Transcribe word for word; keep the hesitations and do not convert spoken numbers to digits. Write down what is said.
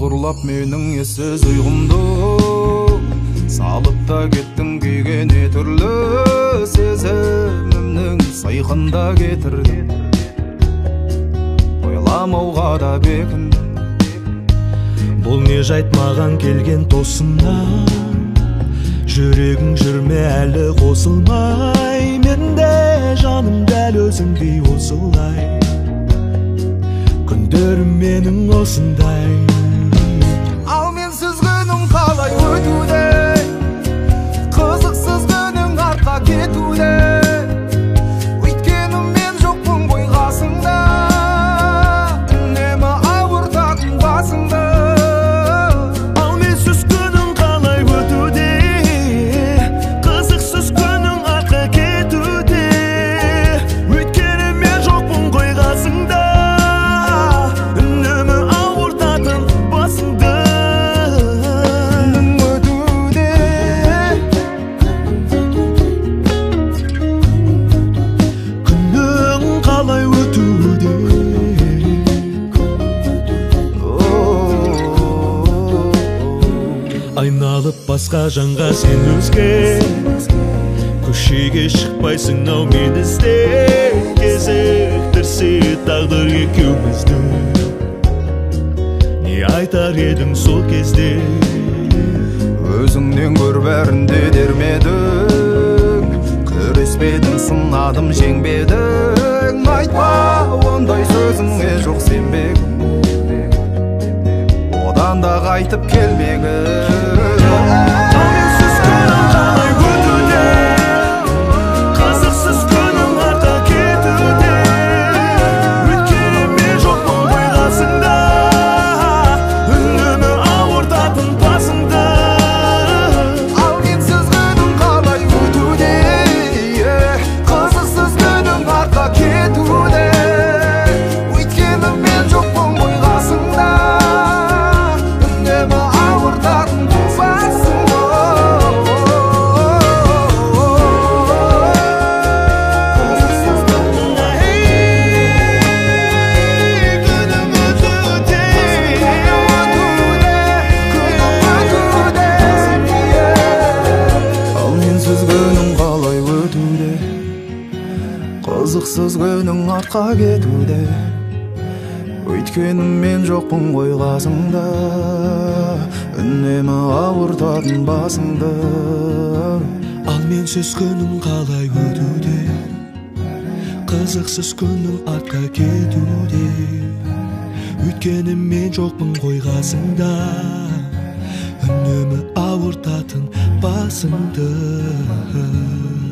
Айғырлап менің ессіз ұйғымды салып та кеттің күйгене түрлі сезімімнің сайқында кетірдің ойламауға да бекіндім. Бұл не жайт маған келген тосыннан жүрегің жүрме әлі қосылмай менде жаным дәл өзіңдей осылай күндерім менің осындай. Ал менсіз күнің қалай өтуде, қызықсыз күнің артқа кетуде, өйткені мен жоқпын ғой қасыңда, үнемі ауыртатын басыңды. Ал менсіз күнің қалай өтуде, қызықсыз күнің артқа кетуде, өйткені мен жоқпын ғой қасыңда. Айналып басқа жанға сен өзге, көшеге шықпайсың ау мен ізде, кезіктірсе тағдыр екеумізді. Не айтар едің сол кезде? Өзіңнен көр бәрінде дермедің, күреспедің сынадым жеңбедің, айтпа ондай сөзіңе жоқ сенбегім, одан да қайтып келмегім. Қызықсыз күнің артқа кетуде, өйткені мен жоқпын ғой қасыңда, үнемі ауыртатын басыңды. Ал менсіз күнің қалай өтуде, қызықсыз күнің артқа кетуде, өйткені мен жоқпын ғой қасыңда, үнемі ауыртатын басыңды.